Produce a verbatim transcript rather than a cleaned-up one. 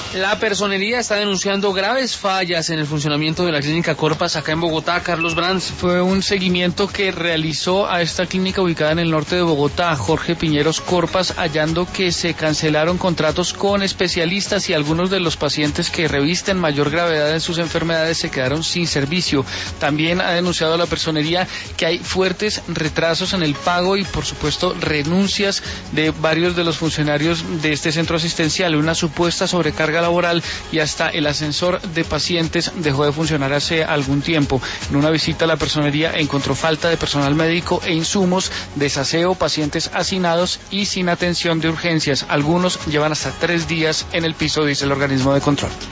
La personería está denunciando graves fallas en el funcionamiento de la clínica Corpas acá en Bogotá. Carlos Brands. Fue un seguimiento que realizó a esta clínica ubicada en el norte de Bogotá, Jorge Piñeros Corpas, hallando que se cancelaron contratos con especialistas y algunos de los pacientes que revisten mayor gravedad en sus enfermedades se quedaron sin servicio. También ha denunciado la personería que hay fuertes retrasos en el pago y, por supuesto, renuncias de varios de los funcionarios de este centro asistencial, una supuesta sobrecarga laboral y hasta el ascensor de pacientes dejó de funcionar hace algún tiempo. En una visita a la personería encontró falta de personal médico e insumos, desaseo, pacientes hacinados y sin atención de urgencias. Algunos llevan hasta tres días en el piso, dice el organismo de control.